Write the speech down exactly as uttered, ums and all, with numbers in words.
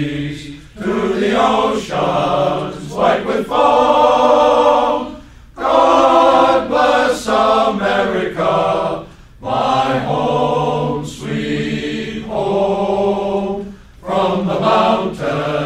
seas, to the oceans white with foam. God bless America, my home, sweet home. From the mountains